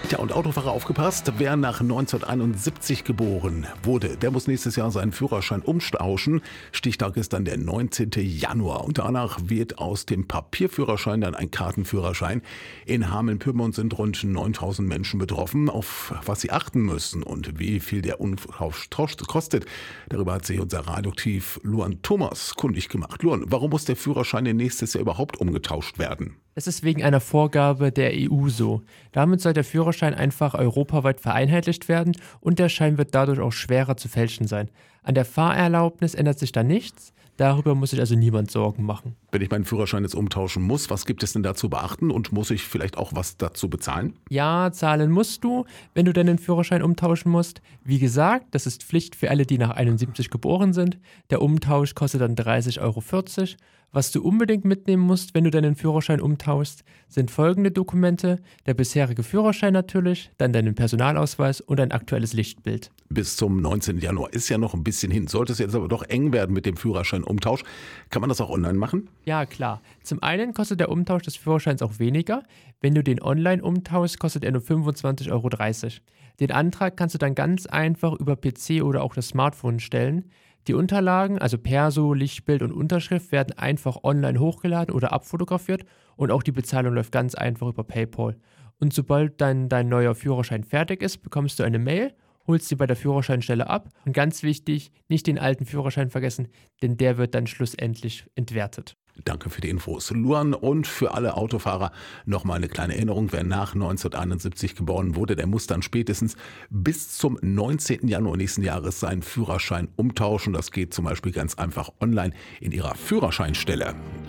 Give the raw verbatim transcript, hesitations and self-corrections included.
Tja, und Autofahrer aufgepasst, wer nach neunzehnhunderteinundsiebzig geboren wurde, der muss nächstes Jahr seinen Führerschein umtauschen. Stichtag ist dann der neunzehnten Januar und danach wird aus dem Papierführerschein dann ein Kartenführerschein. In Hameln-Pyrmont sind rund neuntausend Menschen betroffen, auf was sie achten müssen und wie viel der Umtausch kostet. Darüber hat sich unser Radioaktiv Luan Thomas kundig gemacht. Luan, warum muss der Führerschein denn nächstes Jahr überhaupt umgetauscht werden? Das ist wegen einer Vorgabe der E U so. Damit soll der Führerschein einfach europaweit vereinheitlicht werden und der Schein wird dadurch auch schwerer zu fälschen sein. An der Fahrerlaubnis ändert sich da nichts, darüber muss sich also niemand Sorgen machen. Wenn ich meinen Führerschein jetzt umtauschen muss, was gibt es denn da zu beachten und muss ich vielleicht auch was dazu bezahlen? Ja, zahlen musst du, wenn du deinen Führerschein umtauschen musst. Wie gesagt, das ist Pflicht für alle, die nach einundsiebzig geboren sind. Der Umtausch kostet dann dreißig Euro vierzig. Was du unbedingt mitnehmen musst, wenn du deinen Führerschein umtauschst, sind folgende Dokumente: der bisherige Führerschein natürlich, dann deinen Personalausweis und ein aktuelles Lichtbild. Bis zum neunzehnten Januar ist ja noch ein bisschen hin. Sollte es jetzt aber doch eng werden mit dem Führerscheinumtausch, kann man das auch online machen? Ja, klar. Zum einen kostet der Umtausch des Führerscheins auch weniger. Wenn du den online umtauschst, kostet er nur fünfundzwanzig Euro dreißig. Den Antrag kannst du dann ganz einfach über P C oder auch das Smartphone stellen. Die Unterlagen, also Perso, Lichtbild und Unterschrift, werden einfach online hochgeladen oder abfotografiert und auch die Bezahlung läuft ganz einfach über PayPal. Und sobald dann dein neuer Führerschein fertig ist, bekommst du eine Mail, holst sie bei der Führerscheinstelle ab und ganz wichtig, nicht den alten Führerschein vergessen, denn der wird dann schlussendlich entwertet. Danke für die Infos, Luan. Und für alle Autofahrer nochmal eine kleine Erinnerung. Wer nach neunzehnhunderteinundsiebzig geboren wurde, der muss dann spätestens bis zum neunzehnten Januar nächsten Jahres seinen Führerschein umtauschen. Das geht zum Beispiel ganz einfach online in Ihrer Führerscheinstelle.